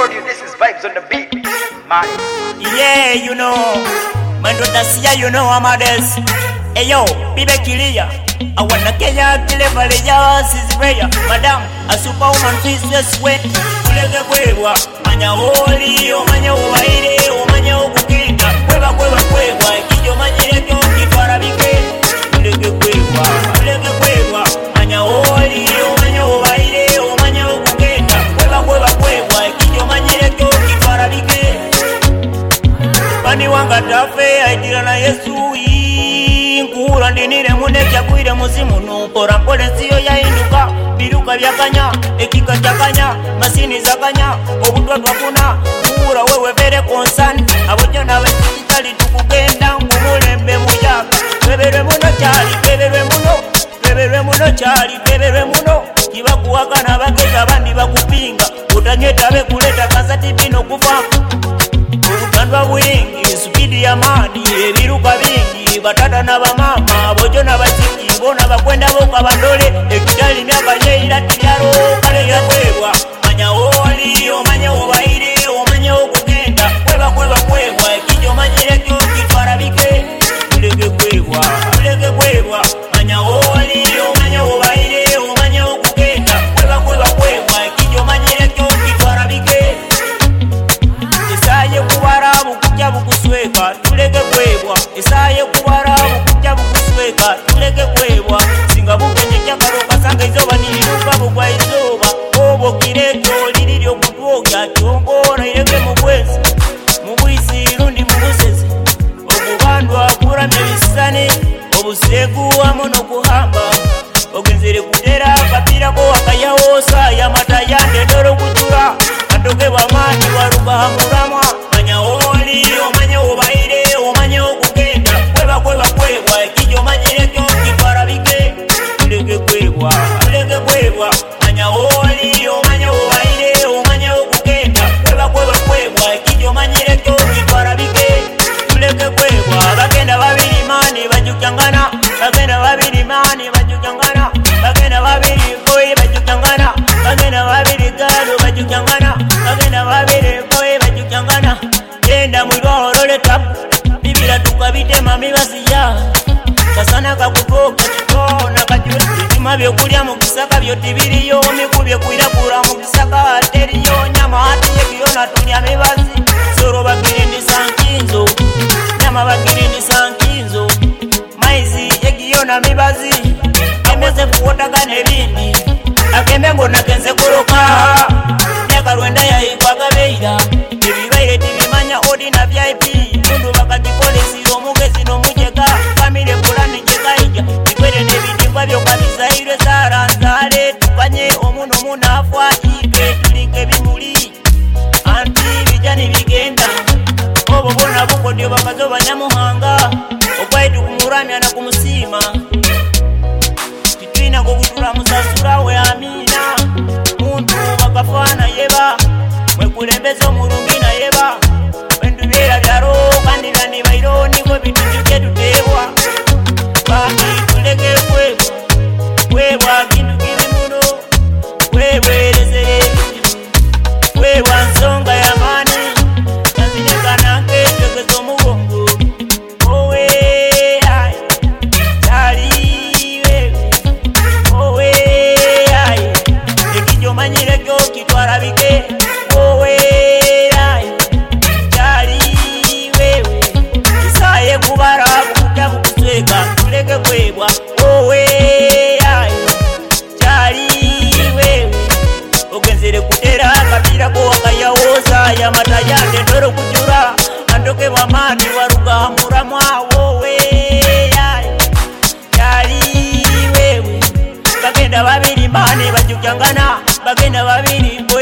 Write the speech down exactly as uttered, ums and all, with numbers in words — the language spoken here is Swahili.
told you this is vibes on the beat, man. Yeah, you know, Mando Dacia, you know Amadeus. Hey yo, Bibe Kilia, I wanna Kenya, Kilevale, Sis Raya, Madam, a superwoman, business way. Ulega Kwewa, Manya Holy, O Manya Waide, O Manya Okukita, Kweva Kweva Kwewa, Kijo Manya Yoki Farabike, Ulega Kwewa, Ulega Kwewa, Manya Holy, O Manya Waide, O Manya Okukita, Kweva Kweva Kwewa, Kijo Manya Yoki Farabike. Bani wanga tafe, aitira na Yesu Nkura ndinire munecha kuire musimu nukora kore siyo ya induka biruka byakanya ekika cyakanya masini zakanya obutwa twakuna nkura wewe vere concern abojana bakitali tukugenda ngumulembe mujaka bebere muno cyali bebere muno bebere muno cyali bebere muno kibakuwakana bageza abandi bakupinga utanyeta be kuleta kasati bino kufa ubutandwa bwingi speed ya mani ebiruka bingi batata na bamama bojo na basiki bona bakwenda boka bandole ekitali myaka yeira tiyaro kale yakwebwa manya oli omanya obaire omanya okugenda kweba kweba kwebwa ekijo manyire kyo kitwara bike ulege kwebwa ulege kwebwa manya oli omanya obaire omanya okugenda kweba kweba kwebwa ekijo manyire kyo kitwara bike isaye kubara bukujya bukusweka tulege kwebwa isaye kubara bukujya bukusweka tulege kwebwa singa bukenye cyakaroka sanga izoba niriruka bugwa izoba obo kireto liriro kutwoga cyongora irege mu kwezi mu bwisi rundi mu busezi okubandwa kuramye bisane obusegu amono kuhamba ogenzere kutera kapira ko akayawosa ya matayande doro kutura andoke bamani waruba hamuramwa manya oli omanya obaire omanya okugenda kweba kweba kwebwa ekijo manyire kyo kitwara bike ulege kwebwa ulege kwebwa manya oli omanya obaire omanya okugenda kweba kweba kwebwa ekijo manyire kyo kitwara bike ulege kwebwa bagenda babiri mani bajukyangana bagenda babiri mani bajukyangana bagenda babiri boy bajukyangana bagenda babiri galo bajukyangana bagenda babiri boy bajukyangana yenda mwiro le tap bibira tukabite mami basiya kasana kakutoka kitona kajuri bima byo kulya mu kisaka byo tibiriyo mikubye kuira kura mu kisaka ateriyo nyama hati yekiona tunya mibazi soro bagirindi sankinzo nyama bagirindi sankinzo maizi yekiona mibazi ameze kuota kanebindi akembe ngona kenze kuroka nyaka rwenda yaikwa gabeira ibibaire tibimanya odi na V I P mundu bakatikolesi omugezi no mujeka family kulani jekaija ikwere nebidingwa byo kabisa ire zara nzale tukanye omuno munafwa ibe tulinke bimuli anti bijani bigenda obo bona buko dio bakazoba nyamuhanga okwaitu kumuramya na kumusima kitwina kokutula musasura we amina muntu bakafana yeba mwekulembeza omulungi na yeba wendubira byaro kandi bani baironi ko bitujje tutebwa bani tulege kwebwa kwebwa kintu kiri muno kwebwereze kwebwa nsonga ya mani kazinyekana nketegezo mugongo owe ai tali wewe owe ai ekijo manyire kyo kitwara bike owe ai tali wewe isaye kubara bukujya bukusweka tulege kwebwa owe ai tali wewe ogenzere kutera kapira ko akayawoza ya matayande ndoro kujura andoke bamani waruga muramwa wowe ai tali wewe bagenda babiri mani bajukyangana bagenda babiri